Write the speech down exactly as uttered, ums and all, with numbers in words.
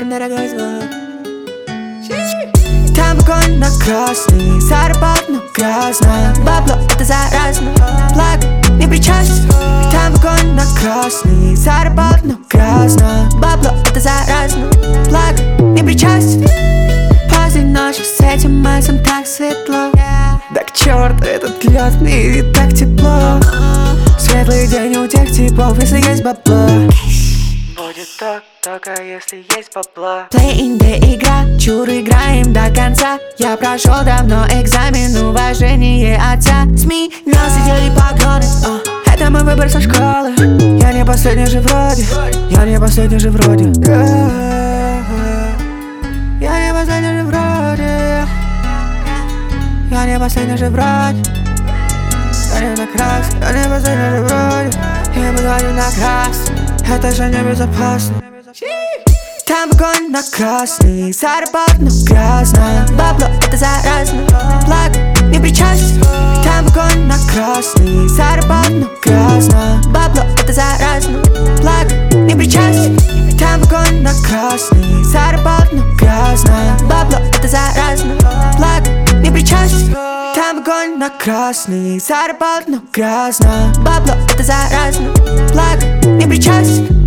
дорогой звук. Там огонь на красный, зарплат, но грязно. Бабло это заразно, благо не причастен. Там огонь на красный, зарплат, но грязно. Бабло это заразно, благо не причастен. После ночи с этим массом так светло. Да к черту этот лед, в мире так тепло. Светлый день у тех типов, если есть бабло. Будет то, только если есть бабла. Play-in day игра, чур играем до конца. Я прошел давно экзамен, уважение отца. СМИ нас сидели погоны, uh. Это мой выбор со школы. Я не последний же вроде, я не последний же вроде, yeah. Я не последний же вроде, я не последний же вроде. Я не на крас, я не последний же вроде. Я позвоню на крас, это же небезопасно. Там огонь на красный, зарплат, но грязно. Бабло это заразно, благо не причастен. Там огонь на красный, зарплат, но грязно. Бабло это заразно, благо не причастен. Там огонь на красный, зарплат, но грязно. Бабло это заразно, благо не причастен. Там огонь на красный, зарплат, но грязно. Бабло это заразно, благо не причастен.